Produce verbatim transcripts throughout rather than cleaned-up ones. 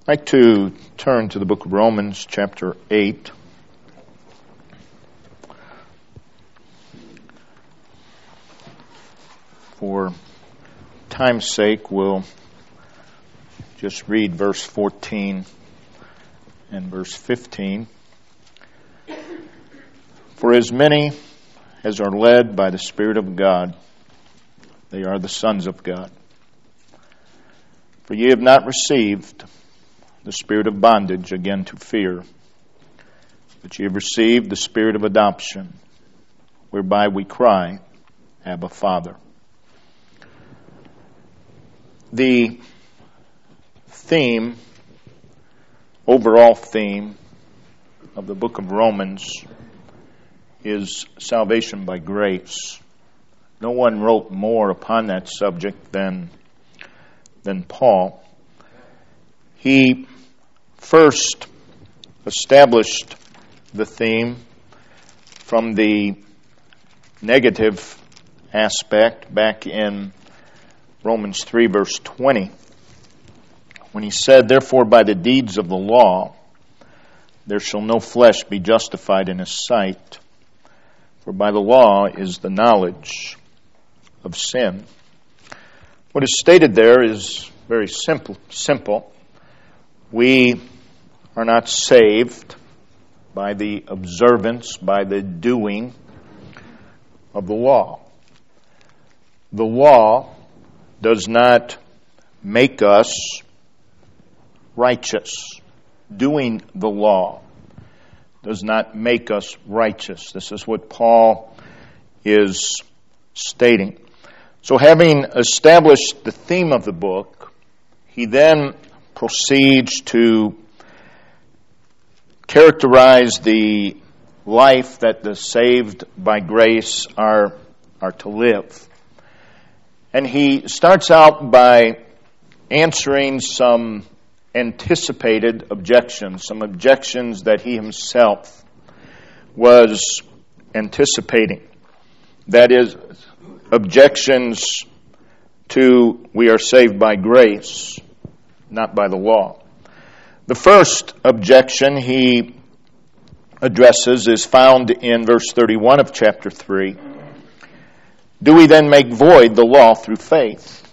I'd like to turn to the book of Romans, chapter eight. For time's sake, we'll just read verse fourteen and verse fifteen. For as many as are led by the Spirit of God, they are the sons of God. For ye have not received the spirit of bondage again to fear, but ye have received the spirit of adoption, whereby we cry, Abba, Father. The theme, overall theme of the book of Romans is salvation by grace. No one wrote more upon that subject than, than Paul. He first established the theme from the negative aspect back in Romans three, verse twenty, when he said, Therefore by the deeds of the law there shall no flesh be justified in his sight, for by the law is the knowledge of sin. What is stated there is very simple. simple. We are not saved by the observance, by the doing of the law. The law does not make us righteous. Doing the law does not make us righteous. This is what Paul is stating. So having established the theme of the book, he then proceeds to characterize the life that the saved by grace are, are to live. And he starts out by answering some anticipated objections, some objections that he himself was anticipating. That is, objections to we are saved by grace, not by the law. The first objection he addresses is found in verse thirty-one of chapter three. Do we then make void the law through faith?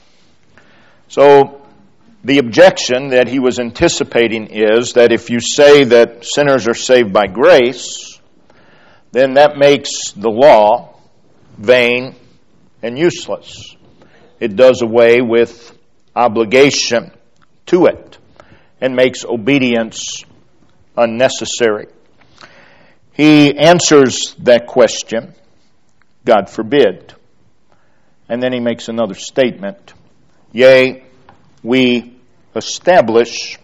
So the objection that he was anticipating is that if you say that sinners are saved by grace, then that makes the law vain and useless. It does away with obligation to it and makes obedience unnecessary. He answers that question, God forbid. And then he makes another statement. Yea, we establish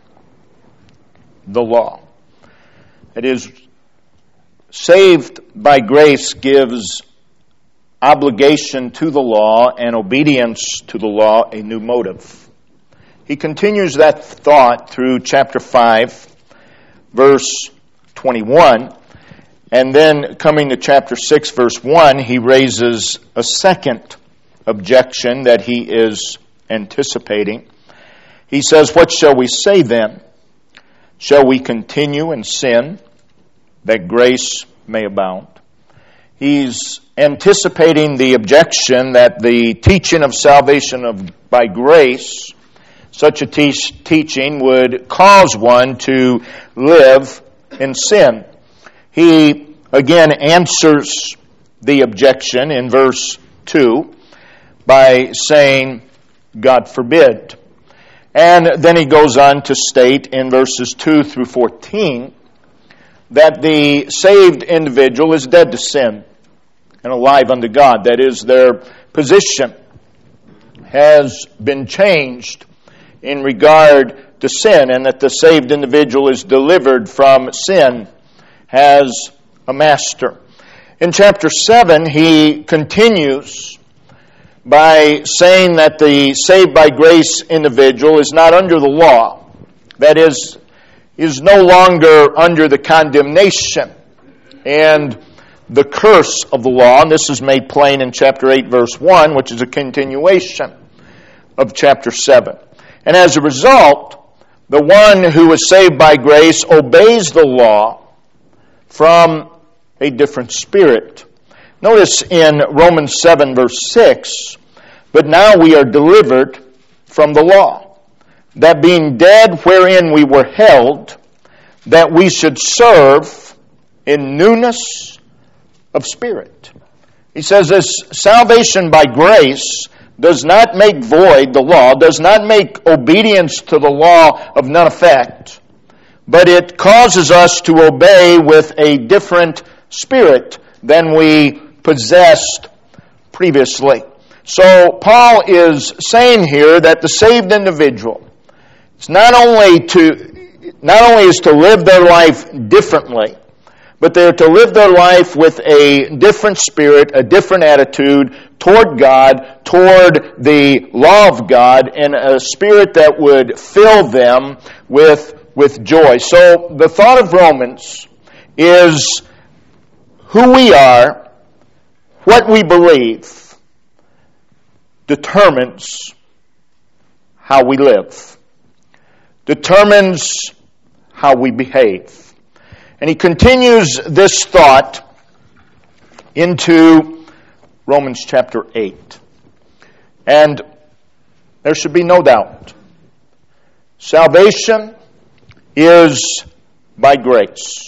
the law. It is, saved by grace gives obligation to the law and obedience to the law a new motive. He continues that thought through chapter five, verse twenty-one, and then coming to chapter six, verse one, he raises a second objection that he is anticipating. He says, What shall we say then? Shall we continue in sin that grace may abound? He's anticipating the objection that the teaching of salvation of by grace, such a te- teaching would cause one to live in sin. He again answers the objection in verse two by saying, God forbid. And then he goes on to state in verses two through fourteen that the saved individual is dead to sin and alive unto God. That is, their position has been changed in regard to sin, and that the saved individual is delivered from sin, has a master. In chapter seven, he continues by saying that the saved by grace individual is not under the law. That is, is no longer under the condemnation and the curse of the law. And this is made plain in chapter eight, verse one, which is a continuation of chapter seven. And as a result, the one who is saved by grace obeys the law from a different spirit. Notice in Romans seven, verse six, but now we are delivered from the law, that being dead wherein we were held, that we should serve in newness of spirit. He says this salvation by grace does not make void the law, does not make obedience to the law of none effect, but it causes us to obey with a different spirit than we possessed previously. So Paul is saying here that the saved individual is not only to not only is to live their life differently, but they're to live their life with a different spirit, a different attitude toward God, toward the law of God, and a spirit that would fill them with, with joy. So the thought of Romans is who we are, what we believe, determines how we live, determines how we behave. And he continues this thought into Romans chapter eight. And there should be no doubt. Salvation is by grace.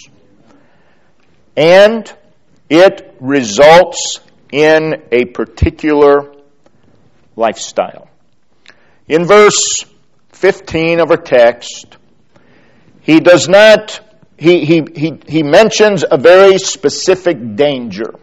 And it results in a particular lifestyle. In verse fifteen of our text, he does not He, he, he, he mentions a very specific danger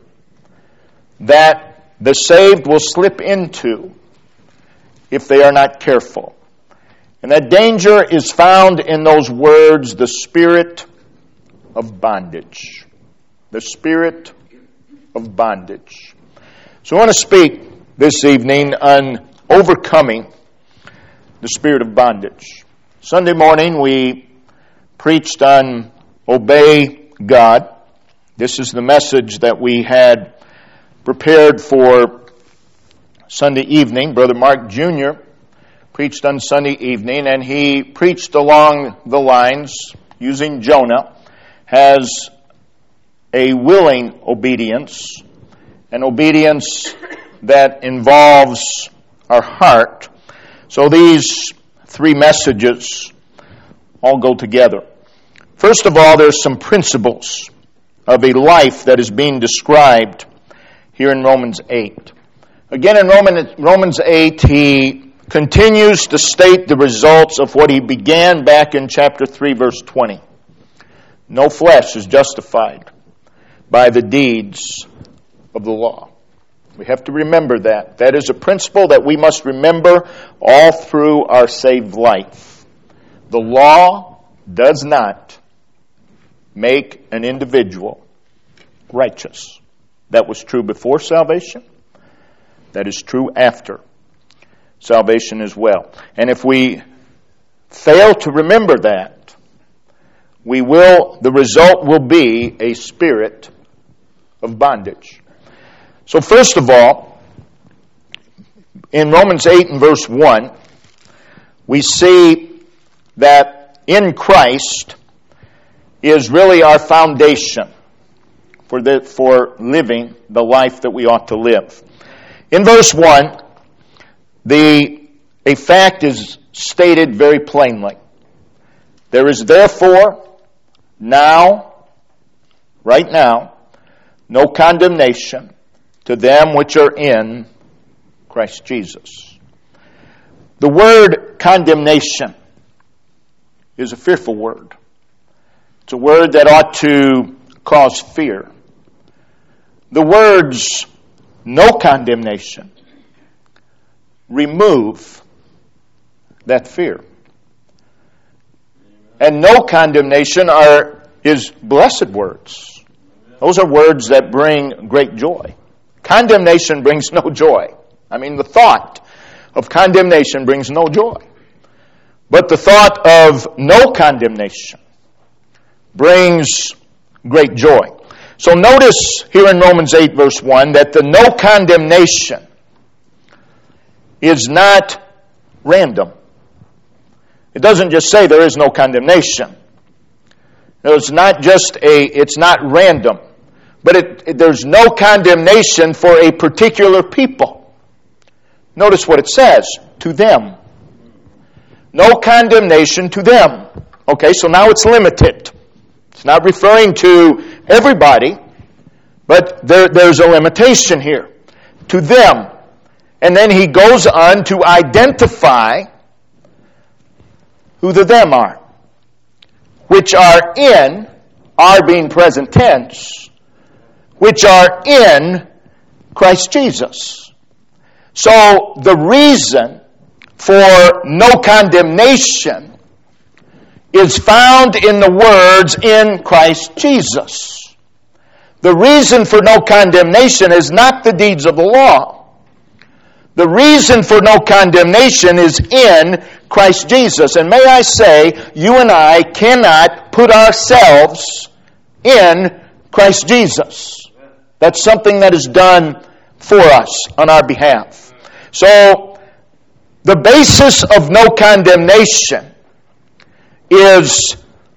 that the saved will slip into if they are not careful. And that danger is found in those words, the spirit of bondage. The spirit of bondage. So I want to speak this evening on overcoming the spirit of bondage. Sunday morning we preached on obey God. This is the message that we had prepared for Sunday evening. Brother Mark Junior preached on Sunday evening, and he preached along the lines, using Jonah, as a willing obedience, an obedience that involves our heart. So these three messages all go together. First of all, there's some principles of a life that is being described here in Romans eight. Again, in Romans eight, he continues to state the results of what he began back in chapter three, verse twenty. No flesh is justified by the deeds of the law. We have to remember that. That is a principle that we must remember all through our saved life. The law does not make an individual righteous. That was true before salvation. That is true after salvation as well. And if we fail to remember that, we will, the result will be a spirit of bondage. So first of all, in Romans eight and verse one, we see that in Christ is really our foundation for the, for living the life that we ought to live. In verse one, the a fact is stated very plainly. There is therefore now, right now, no condemnation to them which are in Christ Jesus. The word condemnation is a fearful word. It's a word that ought to cause fear. The words no condemnation remove that fear. And no condemnation are is blessed words. Those are words that bring great joy. Condemnation brings no joy. I mean, the thought of condemnation brings no joy. But the thought of no condemnation brings great joy. So notice here in Romans eight verse one that the no condemnation is not random. It doesn't just say there is no condemnation. It's not just a, it's not random. But it, it, there's no condemnation for a particular people. Notice what it says, to them. No condemnation to them. Okay, so now it's limited. It's not referring to everybody, but there, there's a limitation here. To them. And then he goes on to identify who the them are. Which are in, are being present tense, which are in Christ Jesus. So the reason for no condemnation is found in the words in Christ Jesus. The reason for no condemnation is not the deeds of the law. The reason for no condemnation is in Christ Jesus. And may I say, you and I cannot put ourselves in Christ Jesus. That's something that is done for us on our behalf. So, the basis of no condemnation is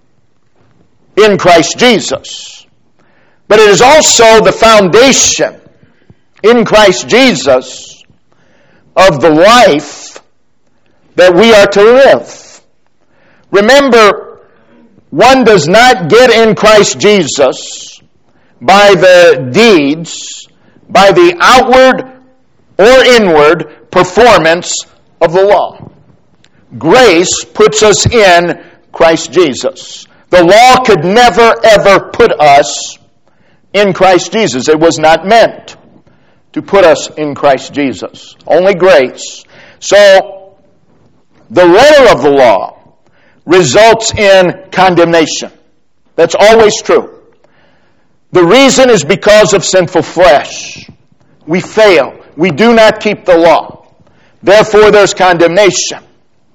in Christ Jesus. But it is also the foundation in Christ Jesus of the life that we are to live. Remember, one does not get in Christ Jesus by the deeds, by the outward or inward performance of the law. Grace puts us in Christ Jesus. The law could never, ever put us in Christ Jesus. It was not meant to put us in Christ Jesus. Only grace. So, the letter of the law results in condemnation. That's always true. The reason is because of sinful flesh. We fail. We do not keep the law. Therefore, there's condemnation.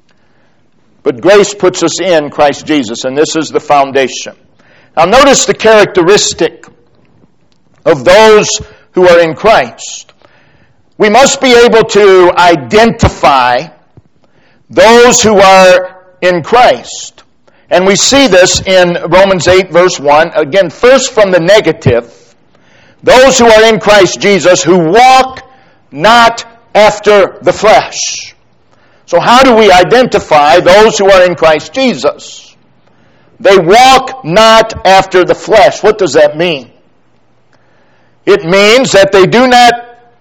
But grace puts us in Christ Jesus, and this is the foundation. Now, notice the characteristic of those who are in Christ. We must be able to identify those who are in Christ. And we see this in Romans eight, verse one. Again, first from the negative. Those who are in Christ Jesus who walk not after the flesh. So how do we identify those who are in Christ Jesus? They walk not after the flesh. What does that mean? It means that they do not,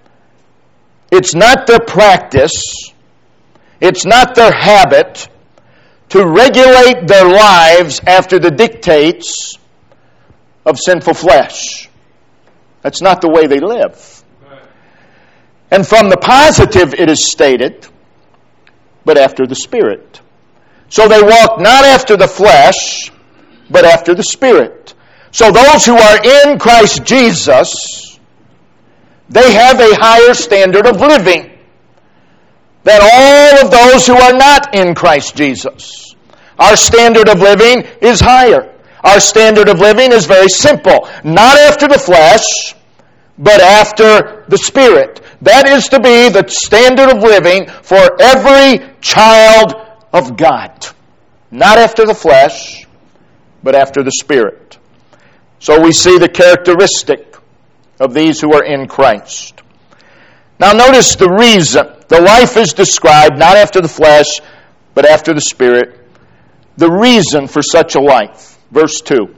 it's not their practice, it's not their habit to regulate their lives after the dictates of sinful flesh. That's not the way they live. And from the positive it is stated, but after the Spirit. So they walk not after the flesh, but after the Spirit. So those who are in Christ Jesus, they have a higher standard of living than all of those who are not in Christ Jesus. Our standard of living is higher. Our standard of living is very simple. Not after the flesh, but after the Spirit. That is to be the standard of living for every child of God. Not after the flesh, but after the Spirit. So we see the characteristic of these who are in Christ. Now notice the reason. The life is described not after the flesh, but after the Spirit. The reason for such a life. Verse two.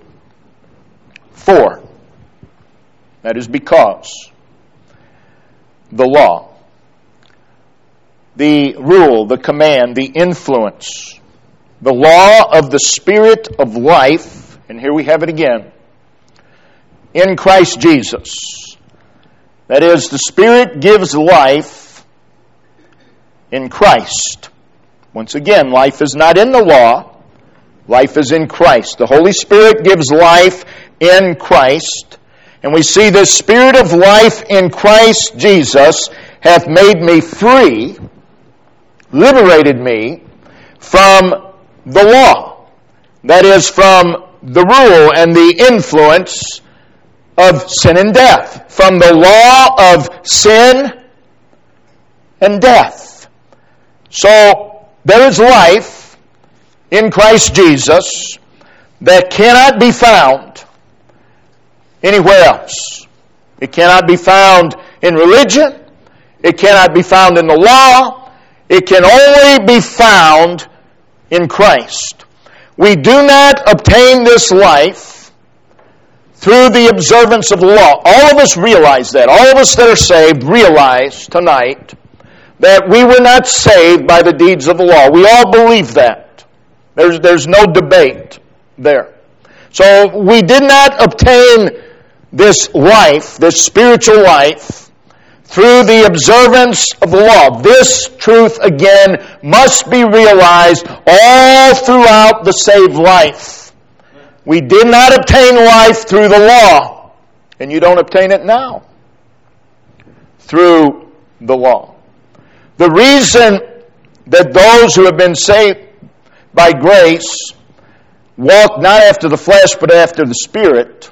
For. That is because. The law. The rule, the command, the influence. The law of the Spirit of life. And here we have it again. In Christ Jesus. That is, the Spirit gives life in Christ. Once again, life is not in the law. Life is in Christ. The Holy Spirit gives life in Christ. And we see this Spirit of life in Christ Jesus hath made me free, liberated me from the law. That is, from the rule and the influence of sin and death. From the law of sin and death. So, there is life in Christ Jesus that cannot be found anywhere else. It cannot be found in religion. It cannot be found in the law. It can only be found in Christ. We do not obtain this life through the observance of the law. All of us realize that. All of us that are saved realize tonight that we were not saved by the deeds of the law. We all believe that. There's, there's no debate there. So we did not obtain this life, this spiritual life, through the observance of the law. This truth, again, must be realized all throughout the saved life. We did not obtain life through the law, and you don't obtain it now through the law. The reason that those who have been saved by grace walk not after the flesh but after the Spirit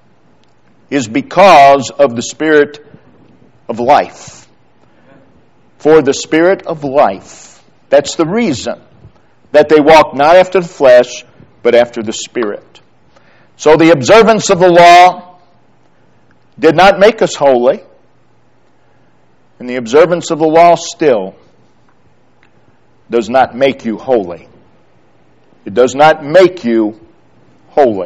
is because of the Spirit of life. For the Spirit of life. That's the reason that they walk not after the flesh but after the Spirit. So the observance of the law did not make us holy. And the observance of the law still does not make you holy. It does not make you holy.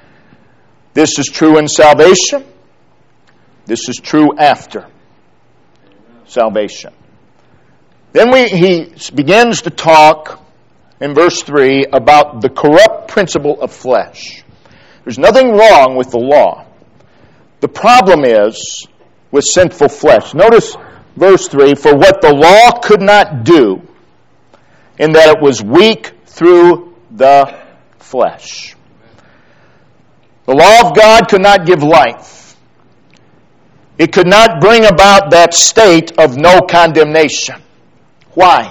This is true in salvation. This is true after salvation. Then we, he begins to talk in verse three about the corrupt principle of flesh. There's nothing wrong with the law. The problem is with sinful flesh. Notice verse three, for what the law could not do, in that it was weak through the flesh. The law of God could not give life. It could not bring about that state of no condemnation. Why?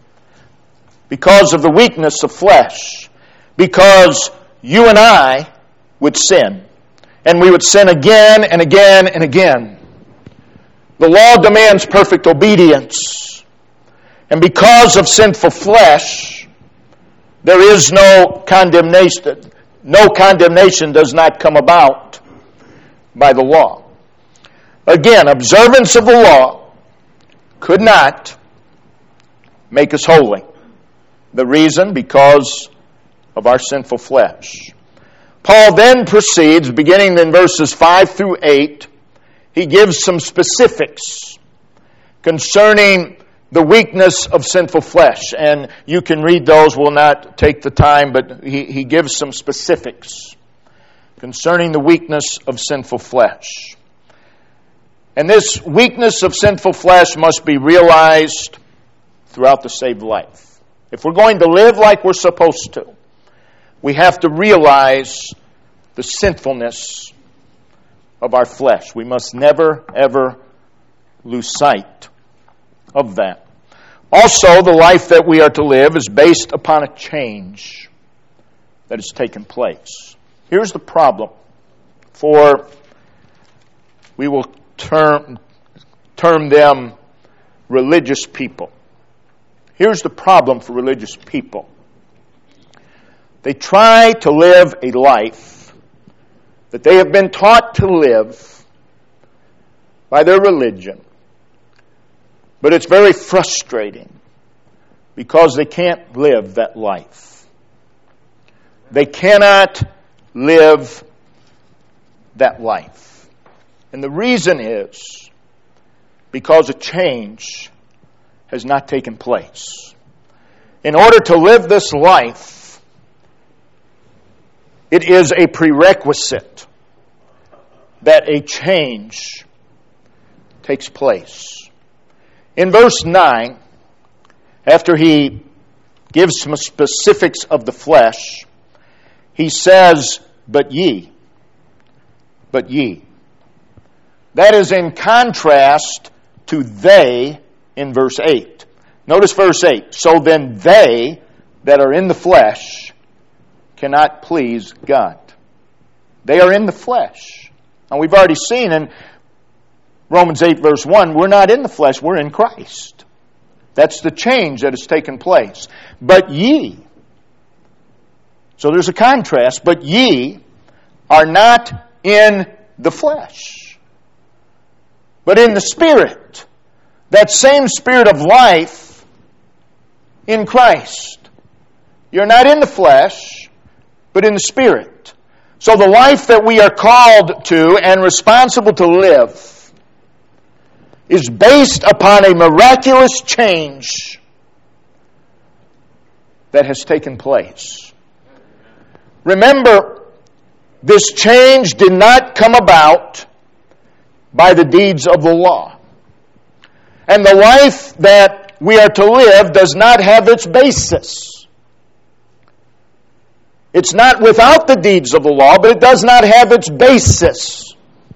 Because of the weakness of flesh. Because you and I would sin. And we would sin again and again and again. The law demands perfect obedience. And because of sinful flesh, there is no condemnation. No condemnation does not come about by the law. Again, observance of the law could not make us holy. The reason, because of our sinful flesh. Paul then proceeds, beginning in verses five through eight, he gives some specifics concerning the weakness of sinful flesh. And you can read those. We'll not take the time, but he, he gives some specifics concerning the weakness of sinful flesh. And this weakness of sinful flesh must be realized throughout the saved life. If we're going to live like we're supposed to, we have to realize the sinfulness of our flesh. We must never, ever lose sight of that. Also, the life that we are to live is based upon a change that has taken place. Here's the problem for, we will term, term them religious people. Here's the problem for religious people. They try to live a life that they have been taught to live by their religion. But it's very frustrating because they can't live that life. They cannot live that life. And the reason is because a change has not taken place. In order to live this life, it is a prerequisite that a change takes place. In verse nine, after he gives some specifics of the flesh, he says, but ye. But ye. That is in contrast to they in verse eight. Notice verse eight. So then they that are in the flesh cannot please God. They are in the flesh. And we've already seen in Romans eight verse one, we're not in the flesh, we're in Christ. That's the change that has taken place. But ye So there's a contrast. But ye are not in the flesh, but in the Spirit. That same Spirit of life in Christ. You're not in the flesh, but in the Spirit. So the life that we are called to and responsible to live is based upon a miraculous change that has taken place. Remember, this change did not come about by the deeds of the law. And the life that we are to live does not have its basis. It's not without the deeds of the law, but it does not have its basis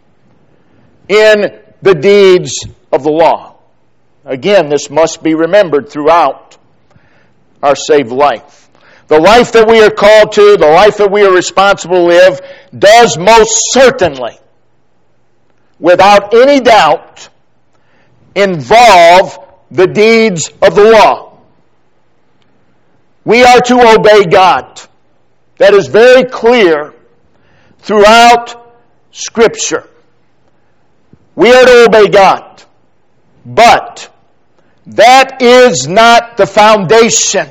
in the deeds of the law. Again, this must be remembered throughout our saved life. The life that we are called to, the life that we are responsible to live, does most certainly, without any doubt, involve the deeds of the law. We are to obey God. That is very clear throughout Scripture. We are to obey God. But that is not the foundation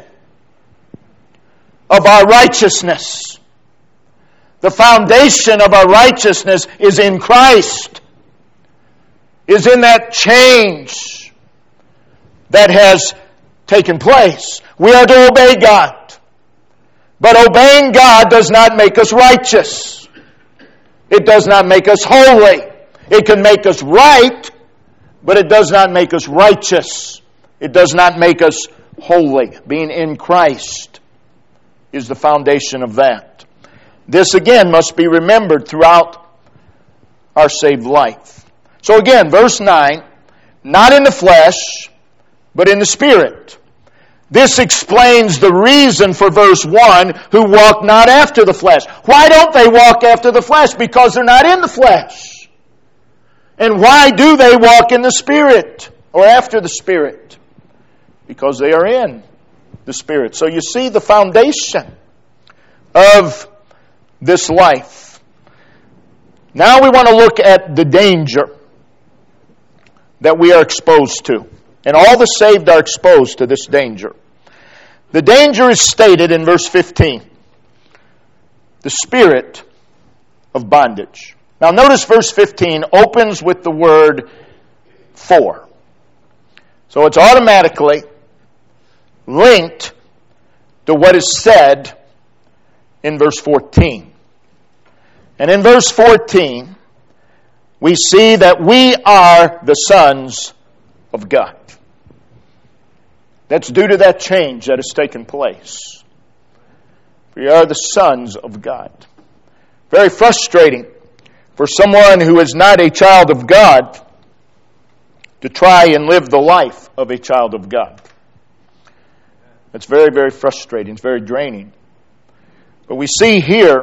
of our righteousness. The foundation of our righteousness is in Christ, is in that change that has taken place. We are to obey God. But obeying God does not make us righteous. It does not make us holy. It can make us right, but it does not make us righteous. It does not make us holy. Being in Christ is the foundation of that. This again must be remembered throughout our saved life. So again, verse nine, not in the flesh, but in the Spirit. This explains the reason for verse one, who walk not after the flesh. Why don't they walk after the flesh? Because they're not in the flesh. And why do they walk in the Spirit or after the Spirit? Because they are in the Spirit. So you see the foundation of this life. Now we want to look at the danger that we are exposed to. And all the saved are exposed to this danger. The danger is stated in verse fifteen. The spirit of bondage. Now notice verse fifteen opens with the word for. So it's automatically linked to what is said in verse fourteen. And in verse fourteen, we see that we are the sons of God. That's due to that change that has taken place. We are the sons of God. Very frustrating for someone who is not a child of God to try and live the life of a child of God. It's very, very frustrating. It's very draining. But we see here,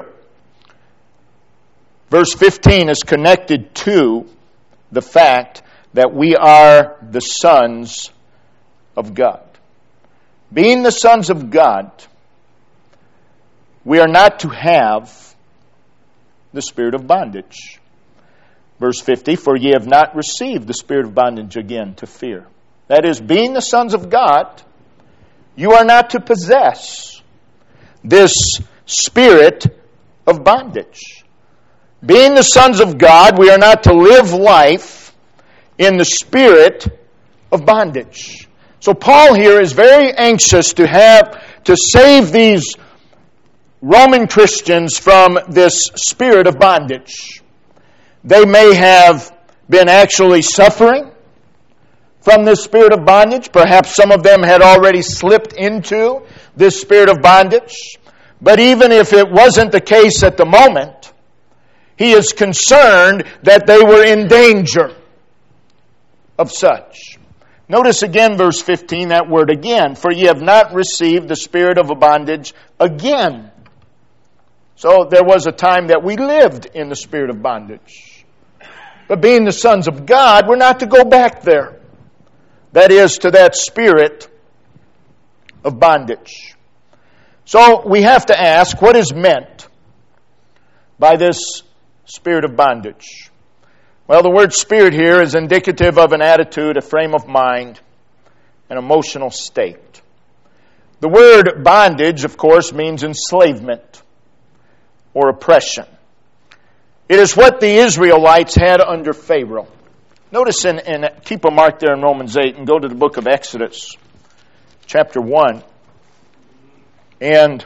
verse fifteen is connected to the fact that we are the sons of God. Being the sons of God, we are not to have the spirit of bondage. Verse fifty, for ye have not received the spirit of bondage again to fear. That is, being the sons of God, you are not to possess this spirit of bondage. Being the sons of God, we are not to live life in the spirit of bondage. So Paul here is very anxious to have to save these Roman Christians from this spirit of bondage. They may have been actually suffering from this spirit of bondage. Perhaps some of them had already slipped into this spirit of bondage. But even if it wasn't the case at the moment, he is concerned that they were in danger of such. Notice again verse fifteen, that word again. For ye have not received the spirit of a bondage again. So there was a time that we lived in the spirit of bondage. But being the sons of God, we're not to go back there. That is, to that spirit of bondage. So we have to ask, what is meant by this spirit of bondage? Well, the word spirit here is indicative of an attitude, a frame of mind, an emotional state. The word bondage, of course, means enslavement or oppression. It is what the Israelites had under Pharaoh. Notice, in, in keep a mark there in Romans eight and go to the book of Exodus, chapter one, and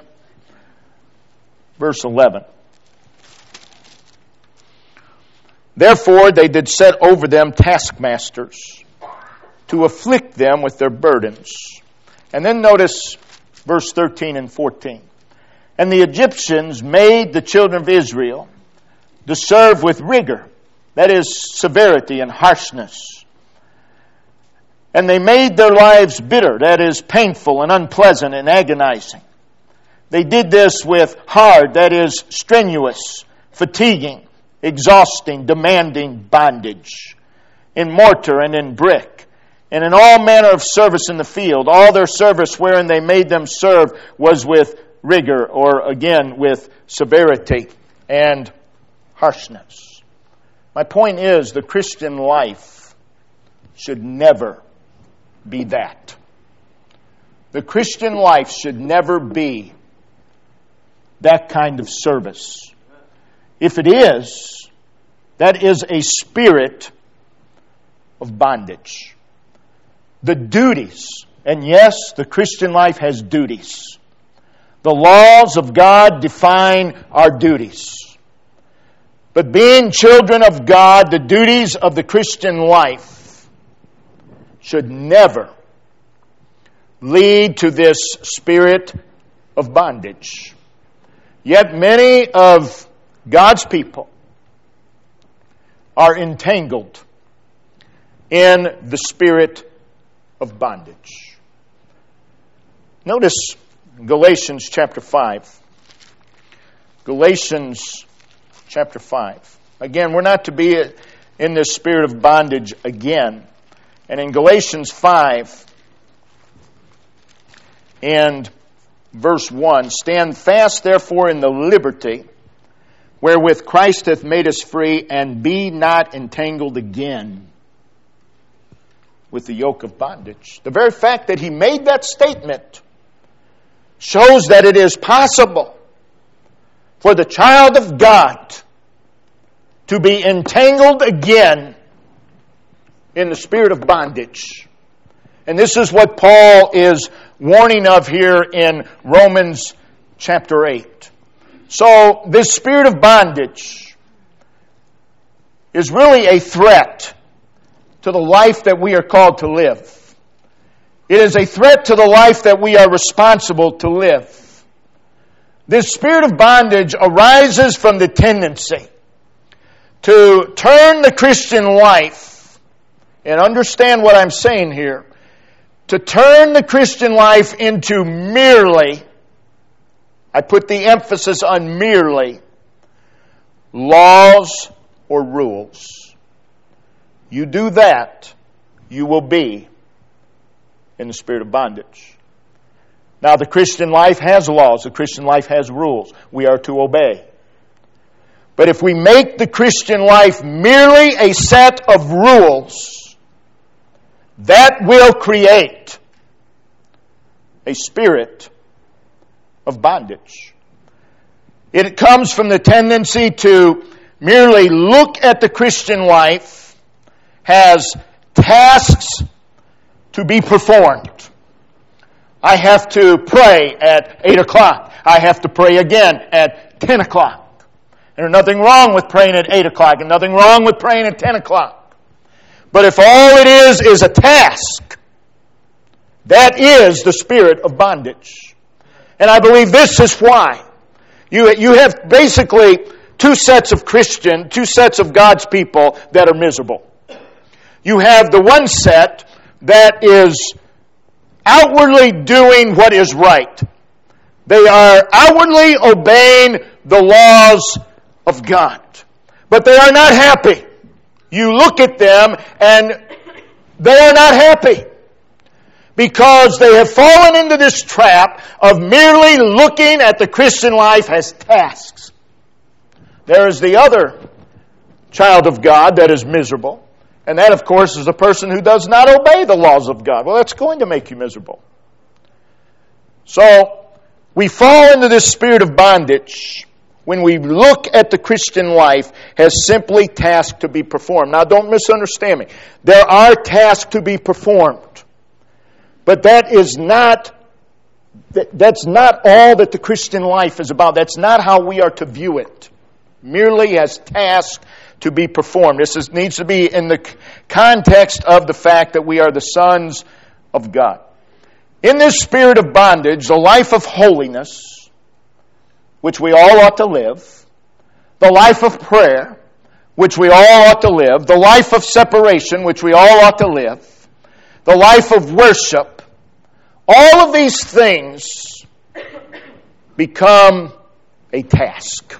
verse eleven. Therefore they did set over them taskmasters to afflict them with their burdens. And then notice verse thirteen and fourteen. And the Egyptians made the children of Israel to serve with rigor, that is, severity and harshness. And they made their lives bitter, that is, painful and unpleasant and agonizing. They did this with hard, that is, strenuous, fatiguing, exhausting, demanding bondage, in mortar and in brick, and in all manner of service in the field. All their service wherein they made them serve was with rigor, or again, with severity and harshness. My point is, the Christian life should never be that. The Christian life should never be that kind of service. If it is, that is a spirit of bondage. The duties, and yes, the Christian life has duties. The laws of God define our duties. But being children of God, the duties of the Christian life should never lead to this spirit of bondage. Yet many of God's people are entangled in the spirit of bondage. Notice Galatians chapter five. Galatians chapter five. Again, we're not to be in this spirit of bondage again. And in Galatians five and verse one, stand fast therefore in the liberty wherewith Christ hath made us free, and be not entangled again with the yoke of bondage. The very fact that he made that statement shows that it is possible for the child of God to be entangled again in the spirit of bondage. And this is what Paul is warning of here in Romans chapter eight. So this spirit of bondage is really a threat to the life that we are called to live. It is a threat to the life that we are responsible to live. This spirit of bondage arises from the tendency to turn the Christian life, and understand what I'm saying here, to turn the Christian life into merely, I put the emphasis on merely, laws or rules. You do that, you will be in the spirit of bondage. Now, the Christian life has laws. The Christian life has rules. We are to obey. But if we make the Christian life merely a set of rules, that will create a spirit of bondage. It comes from the tendency to merely look at the Christian life as tasks to be performed. I have to pray at eight o'clock. I have to pray again at ten o'clock. There's nothing wrong with praying at eight o'clock and nothing wrong with praying at ten o'clock. But if all it is is a task, that is the spirit of bondage. And I believe this is why. You, you have basically two sets of Christian, two sets of God's people that are miserable. You have the one set that is outwardly doing what is right. They are outwardly obeying the laws of God. But they are not happy. You look at them and they are not happy. because they have fallen into this trap of merely looking at the Christian life as tasks. There is the other child of God that is miserable, and that, of course, is a person who does not obey the laws of God. Well, that's going to make you miserable. So, we fall into this spirit of bondage when we look at the Christian life as simply tasks to be performed. Now, don't misunderstand me. There are tasks to be performed. But that is not, that's not all that the Christian life is about. That's not how we are to view it. Merely as tasks to be performed. This is, needs to be in the context of the fact that we are the sons of God. In this spirit of bondage, the life of holiness, which we all ought to live, the life of prayer, which we all ought to live, the life of separation, which we all ought to live, the life of worship, all of these things become a task.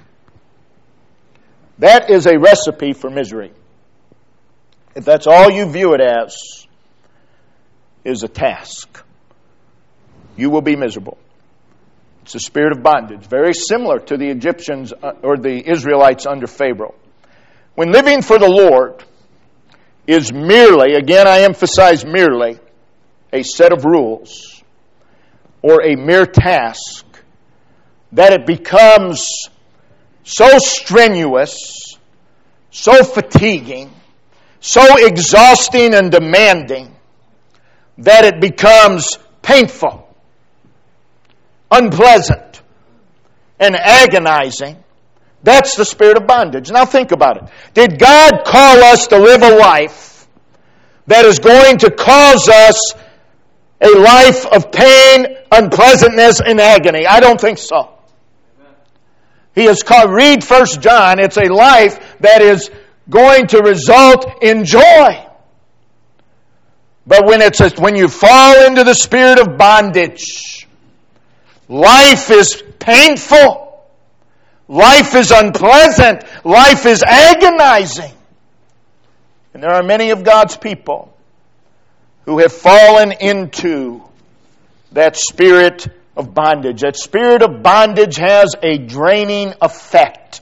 That is a recipe for misery. If that's all you view it as, is a task, you will be miserable. It's a spirit of bondage, very similar to the Egyptians or the Israelites under Pharaoh. When living for the Lord is merely, again I emphasize merely, a set of rules or a mere task, that it becomes so strenuous, so fatiguing, so exhausting and demanding, that it becomes painful, unpleasant, and agonizing. That's the spirit of bondage. Now think about it. Did God call us to live a life that is going to cause us a life of pain, unpleasantness, and agony? I don't think so. He has called, read First John, it's a life that is going to result in joy. But when it's a, when you fall into the spirit of bondage, life is painful. Life is unpleasant. Life is agonizing. And there are many of God's people who have fallen into that spirit of bondage. That spirit of bondage has a draining effect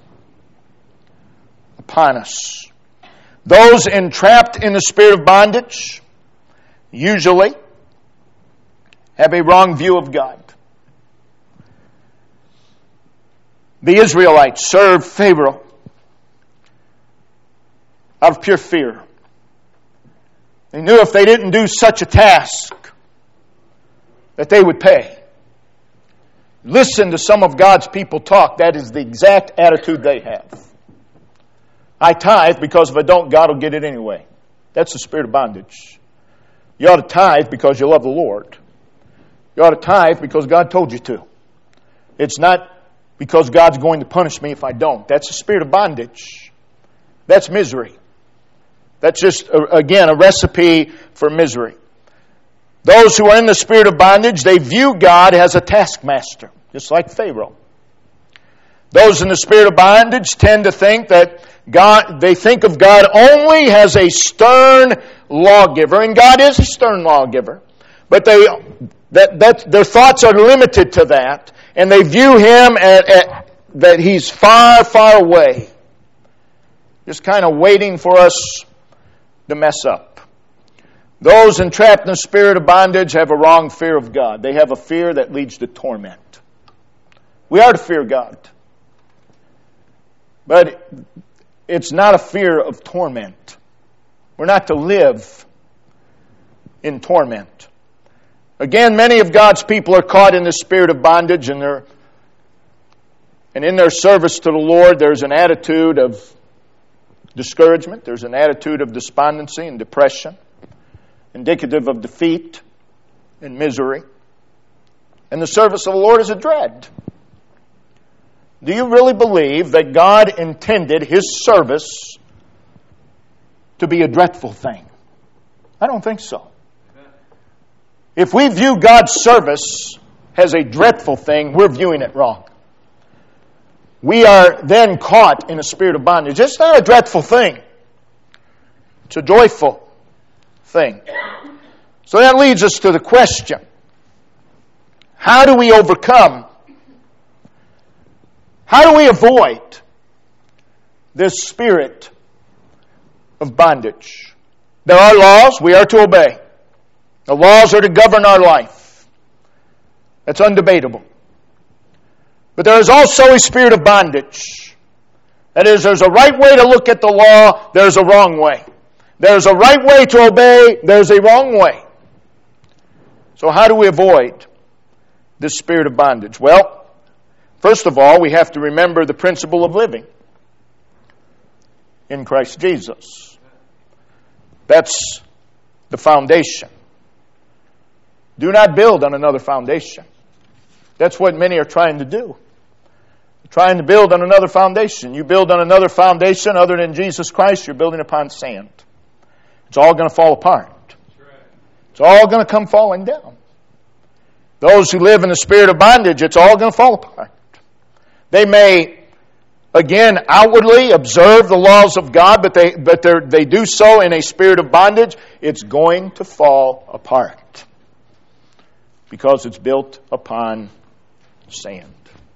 upon us. Those entrapped in the spirit of bondage usually have a wrong view of God. The Israelites served Pharaoh out of pure fear. They knew if they didn't do such a task that they would pay. Listen to some of God's people talk. That is the exact attitude they have. I tithe because if I don't, God will get it anyway. That's the spirit of bondage. You ought to tithe because you love the Lord. You ought to tithe because God told you to. It's not because God's going to punish me if I don't. That's the spirit of bondage. That's misery. That's just, again, a recipe for misery. Those who are in the spirit of bondage, they view God as a taskmaster, just like Pharaoh. Those in the spirit of bondage tend to think that God, they think of God only as a stern lawgiver, and God is a stern lawgiver. But they, that, that their thoughts are limited to that, and they view Him at, at, that He's far, far away, just kind of waiting for us to mess up. Those entrapped in the spirit of bondage have a wrong fear of God. They have a fear that leads to torment. We are to fear God. But it's not a fear of torment. We're not to live in torment. Again, many of God's people are caught in the spirit of bondage, and, they're, and in their service to the Lord, there's an attitude of discouragement. There's an attitude of despondency and depression, indicative of defeat and misery. And the service of the Lord is a dread. Do you really believe that God intended His service to be a dreadful thing? I don't think so. If we view God's service as a dreadful thing, we're viewing it wrong. We are then caught in a spirit of bondage. It's not a dreadful thing. It's a joyful thing. So that leads us to the question, how do we overcome, how do we avoid this spirit of bondage? There are laws we are to obey. The laws are to govern our life. That's undebatable. But there is also a spirit of bondage. That is, there's a right way to look at the law, there's a wrong way. There's a right way to obey, there's a wrong way. So how do we avoid this spirit of bondage? Well, first of all, we have to remember the principle of living in Christ Jesus. That's the foundation. Do not build on another foundation. That's what many are trying to do. They're trying to build on another foundation. You build on another foundation other than Jesus Christ, you're building upon sand. It's all going to fall apart. It's all going to come falling down. Those who live in the spirit of bondage, it's all going to fall apart. They may, again, outwardly observe the laws of God, but they but they do so in a spirit of bondage. It's going to fall apart because it's built upon sand.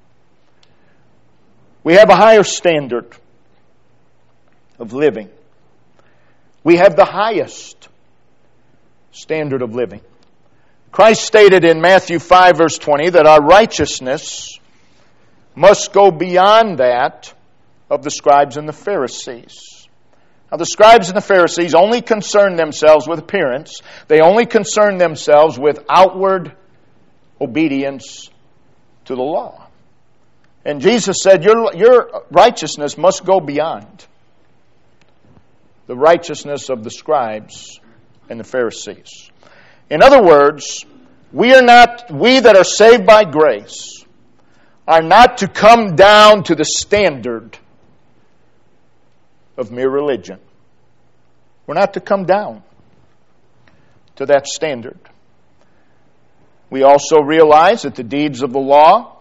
We have a higher standard of living. We have the highest standard of living. Christ stated in Matthew five, verse twenty, that our righteousness must go beyond that of the scribes and the Pharisees. Now, the scribes and the Pharisees only concerned themselves with appearance. They only concerned themselves with outward obedience to the law. And Jesus said, your, your righteousness must go beyond the righteousness of the scribes and the Pharisees. In other words, we are not, we that are saved by grace are not to come down to the standard of mere religion. We're not to come down to that standard. We also realize that the deeds of the law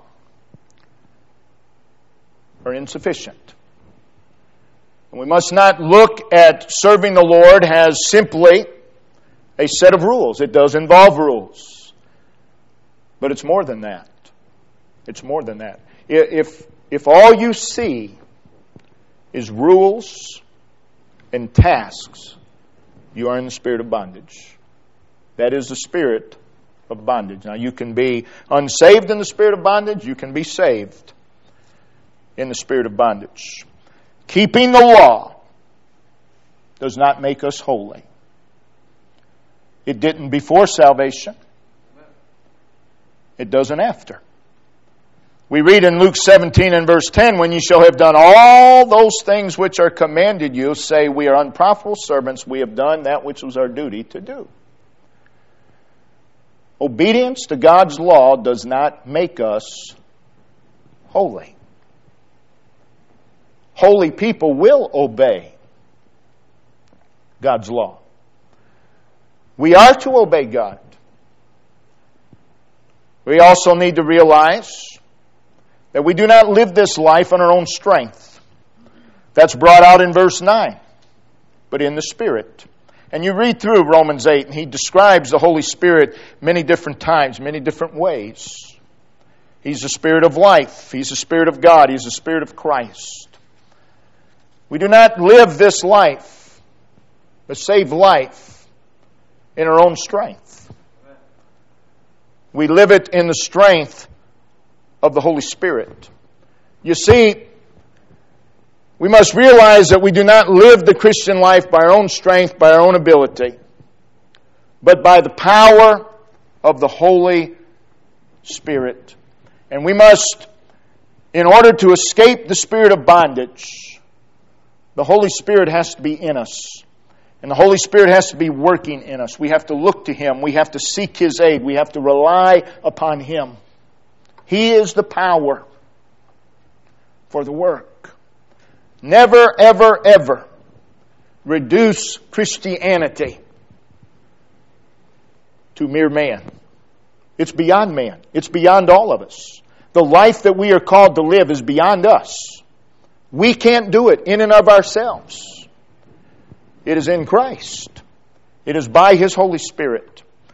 are insufficient. And we must not look at serving the Lord as simply a set of rules. It does involve rules. But it's more than that. It's more than that. If, if all you see is rules and tasks, you are in the spirit of bondage. That is the spirit of bondage. Now, you can be unsaved in the spirit of bondage. You can be saved in the spirit of bondage. Keeping the law does not make us holy. It didn't before salvation. It doesn't after. We read in Luke seventeen and verse ten, when you shall have done all those things which are commanded you, say, we are unprofitable servants, we have done that which was our duty to do. Obedience to God's law does not make us holy. Holy people will obey God's law. We are to obey God. We also need to realize that we do not live this life on our own strength. That's brought out in verse nine, but in the Spirit. And you read through Romans eight, and he describes the Holy Spirit many different times, many different ways. He's the Spirit of life. He's the Spirit of God. He's the Spirit of Christ. We do not live this life, the saved life, in our own strength. We live it in the strength of the Holy Spirit. You see, we must realize that we do not live the Christian life by our own strength, by our own ability, but by the power of the Holy Spirit. And we must, in order to escape the spirit of bondage, the Holy Spirit has to be in us. And the Holy Spirit has to be working in us. We have to look to Him. We have to seek His aid. We have to rely upon Him. He is the power for the work. Never, ever, ever reduce Christianity to mere man. It's beyond man. It's beyond all of us. The life that we are called to live is beyond us. We can't do it in and of ourselves. It is in Christ. It is by His Holy Spirit.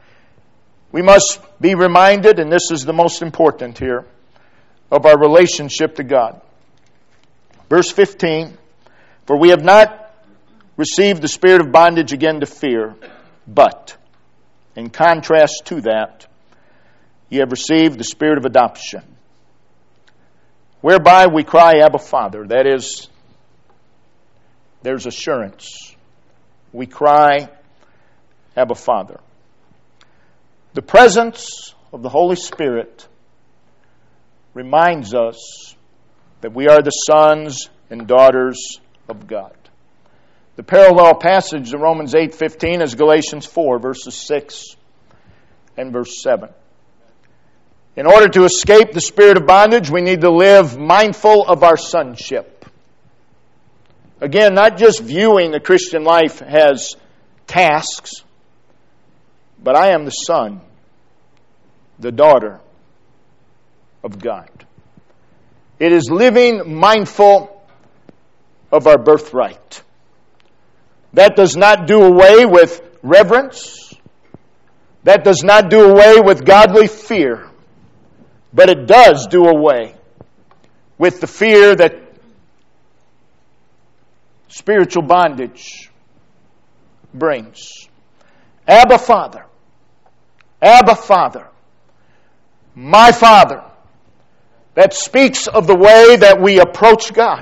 we must be reminded, and this is the most important here, of our relationship to God. Verse fifteen, for we have not received the spirit of bondage again to fear, but, in contrast to that, ye have received the spirit of adoption, whereby we cry, Abba, Father. That is, there's assurance. We cry, Abba, Father. The presence of the Holy Spirit reminds us that we are the sons and daughters of God. The parallel passage in Romans eight fifteen is Galatians four, verses six and verse seven. In order to escape the spirit of bondage, we need to live mindful of our sonship. Again, not just viewing the Christian life as tasks, but I am the son, the daughter of God. It is living mindful of our birthright. That does not do away with reverence. That does not do away with godly fear. But it does do away with the fear that spiritual bondage brings. Abba, Father. Abba, Father. My Father. That speaks of the way that we approach God.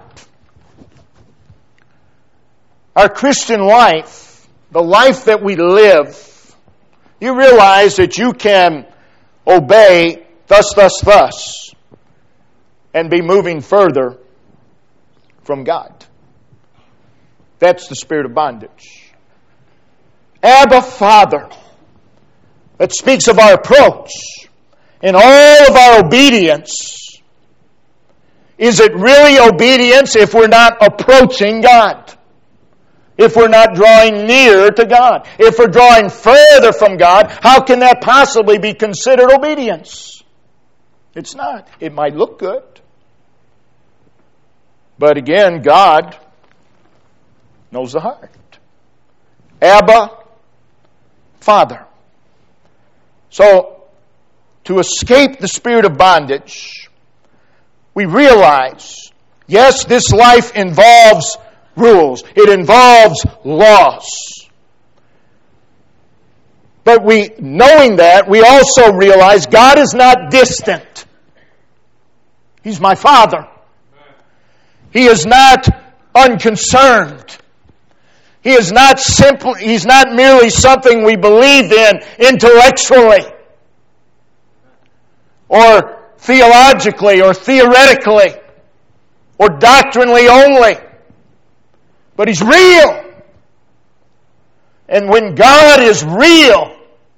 Our Christian life, the life that we live, you realize that you can obey thus, thus, thus, and be moving further from God. That's the spirit of bondage. Abba, Father, that speaks of our approach and all of our obedience. Is it really obedience if we're not approaching God? If we're not drawing near to God? If we're drawing further from God, how can that possibly be considered obedience? It's not. It might look good. But again, God knows the heart. Abba, Father. So, to escape the spirit of bondage, we realize, yes, this life involves rules. It involves laws. But we, knowing that, we also realize God is not distant. He's my Father. He is not unconcerned. He is not simply, He's not merely something we believe in intellectually or theologically or theoretically or doctrinally only. But He's real. And when God is real,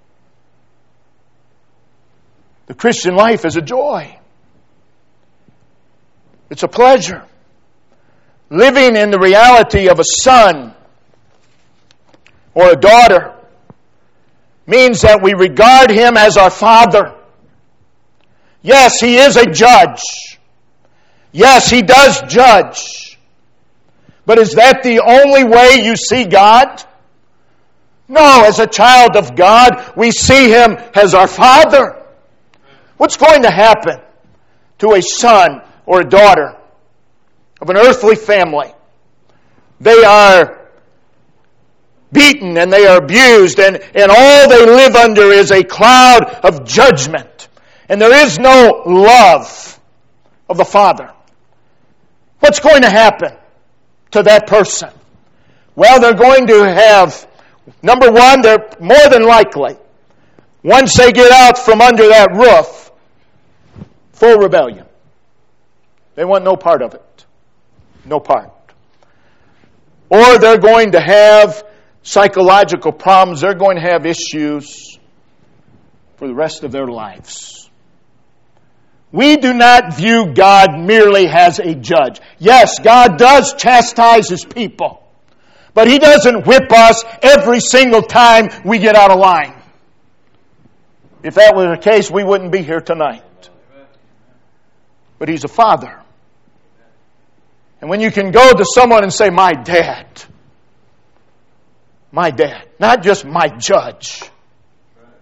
the Christian life is a joy. It's a pleasure. Living in the reality of a son or a daughter means that we regard Him as our Father. Yes, He is a judge. Yes, He does judge. But is that the only way you see God? No, as a child of God, we see Him as our Father. What's going to happen to a son or a daughter of an earthly family? They are beaten and they are abused, and, and all they live under is a cloud of judgment. And there is no love of the Father. What's going to happen to that person? Well, they're going to have, number one, they're more than likely, once they get out from under that roof, full rebellion. They want no part of it. No part. Or they're going to have psychological problems. They're going to have issues for the rest of their lives. We do not view God merely as a judge. Yes, God does chastise His people. But He doesn't whip us every single time we get out of line. If that were the case, we wouldn't be here tonight. But He's a Father. And when you can go to someone and say, my dad, my dad, not just my judge,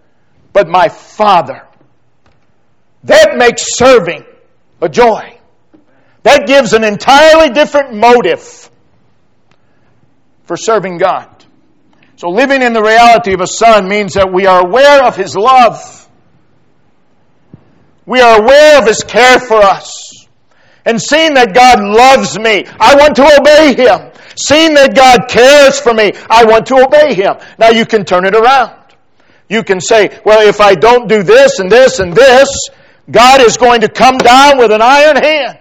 but my Father. That makes serving a joy. That gives an entirely different motive for serving God. So living in the reality of a son means that we are aware of His love. We are aware of His care for us. And seeing that God loves me, I want to obey Him. Seeing that God cares for me, I want to obey Him. Now you can turn it around. You can say, well, if I don't do this and this and this, God is going to come down with an iron hand.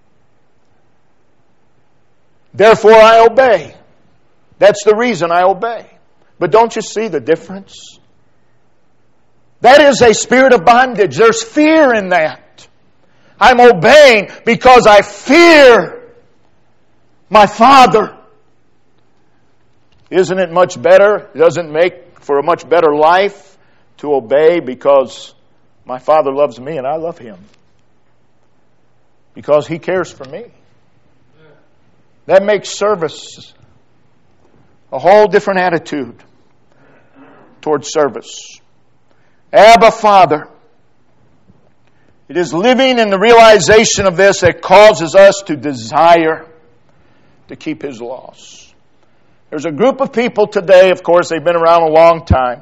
Therefore I obey. That's the reason I obey. But don't you see the difference? That is a spirit of bondage. There's fear in that. I'm obeying because I fear my Father. Isn't it much better? Doesn't it make for a much better life to obey because my Father loves me and I love Him? Because He cares for me. That makes service a whole different attitude towards service. Abba, Father. It is living in the realization of this that causes us to desire to keep His laws. There's a group of people today, of course, they've been around a long time,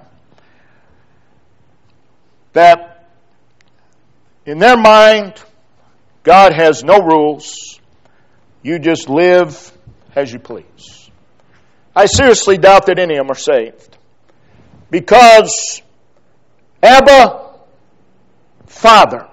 that in their mind, God has no rules. You just live as you please. I seriously doubt that any of them are saved. Because Abba, Father,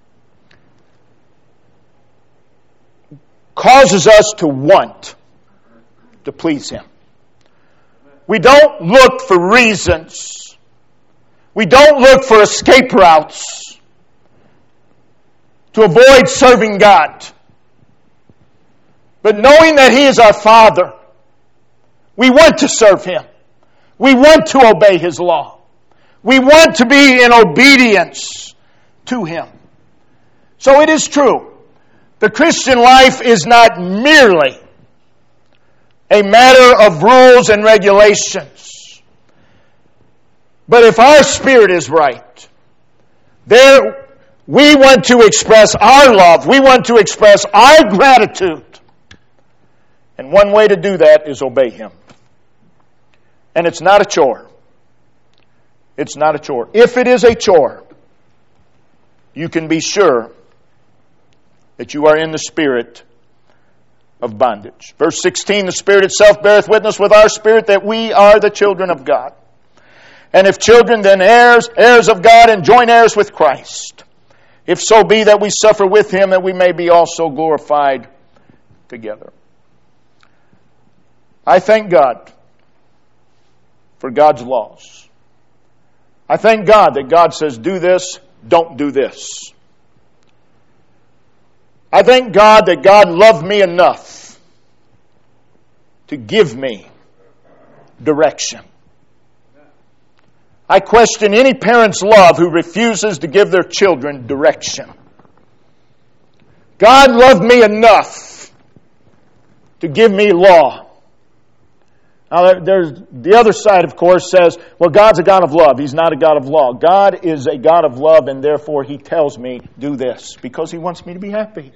causes us to want to please Him. We don't look for reasons. We don't look for escape routes to avoid serving God. But knowing that He is our Father, we want to serve Him. We want to obey His law. We want to be in obedience to Him. So it is true. The Christian life is not merely a matter of rules and regulations. But if our spirit is right, there we want to express our love. We want to express our gratitude. And one way to do that is obey Him. And it's not a chore. It's not a chore. If it is a chore, you can be sure that you are in the spirit of bondage. Verse sixteen, the Spirit itself beareth witness with our spirit that we are the children of God. And if children, then heirs, heirs of God, and joint heirs with Christ. If so be that we suffer with Him, that we may be also glorified together. I thank God for God's laws. I thank God that God says, do this, don't do this. I thank God that God loved me enough to give me direction. I question any parent's love who refuses to give their children direction. God loved me enough to give me law. Now, there's the other side, of course, says, well, God's a God of love. He's not a God of law. God is a God of love, and therefore He tells me, do this, because He wants me to be happy.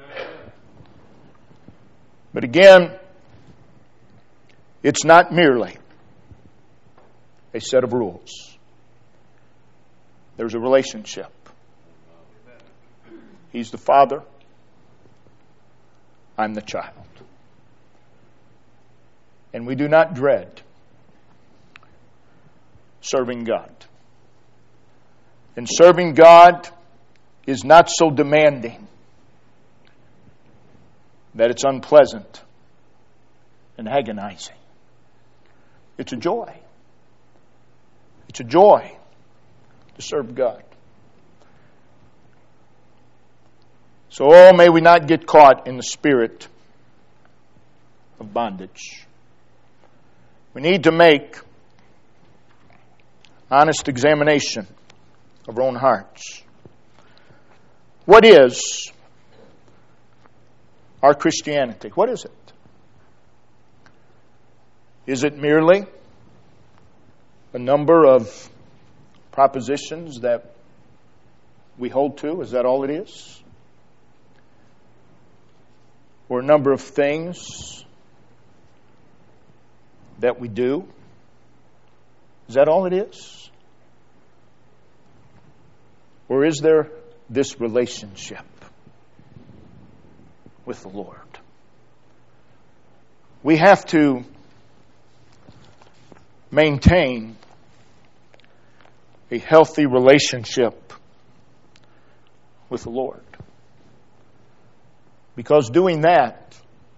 But again, it's not merely a set of rules. There's a relationship. He's the Father. I'm the child. And we do not dread serving God. And serving God is not so demanding that it's unpleasant and agonizing. It's a joy. It's a joy to serve God. So, oh, may we not get caught in the spirit of bondage. We need to make honest examination of our own hearts. What is our Christianity? What is it? Is it merely a number of propositions that we hold to? Is that all it is? Or a number of things that we do? Is that all it is? Or is there this relationship with the Lord? We have to maintain a healthy relationship with the Lord. Because doing that,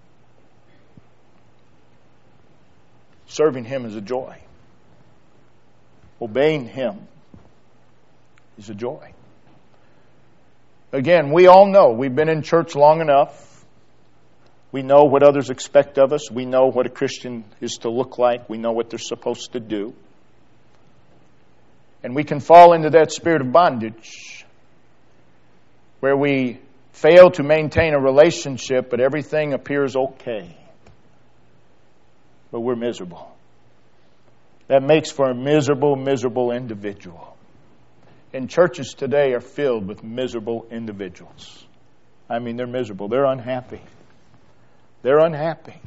serving Him is a joy. Obeying Him is a joy. Again, we all know, we've been in church long enough. We know what others expect of us. We know what a Christian is to look like. We know what they're supposed to do. And we can fall into that spirit of bondage where we fail to maintain a relationship, but everything appears okay. But we're miserable. That makes for a miserable, miserable individual. And churches today are filled with miserable individuals. I mean, they're miserable. They're unhappy. They're unhappy.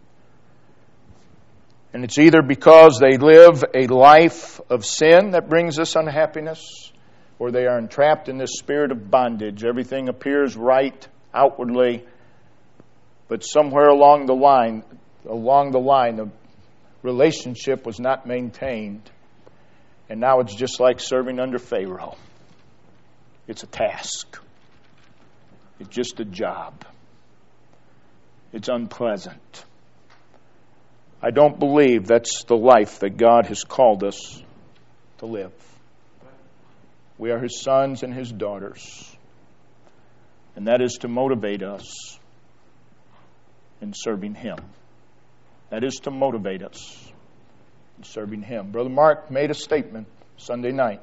And it's either because they live a life of sin that brings this unhappiness, or they are entrapped in this spirit of bondage. Everything appears right outwardly, but somewhere along the line, along the line, the relationship was not maintained. And now it's just like serving under Pharaoh. It's a task. It's just a job. It's unpleasant. I don't believe that's the life that God has called us to live. We are His sons and His daughters. And that is to motivate us in serving Him. That is to motivate us in serving Him. Brother Mark made a statement Sunday night.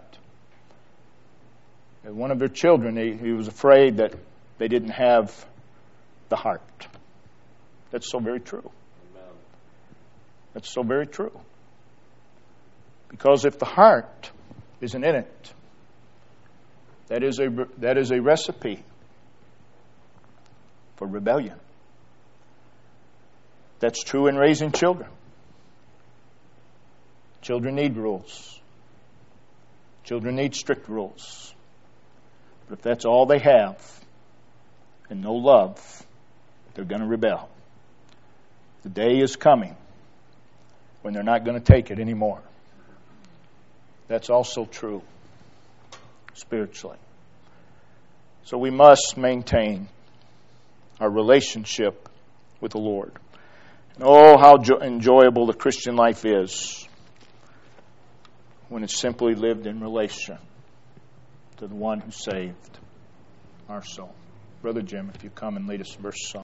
That one of their children, he, he was afraid that they didn't have the heart. That's so very true. Amen. That's so very true. Because if the heart isn't in it, that is a, that is a recipe for rebellion. That's true in raising children. Children need rules. Children need strict rules. But if that's all they have and no love, they're going to rebel. The day is coming when they're not going to take it anymore. That's also true spiritually. So we must maintain our relationship with the Lord. And oh, how jo- enjoyable the Christian life is when it's simply lived in relation to the one who saved our soul. Brother Jim, if you come and lead us in verse song.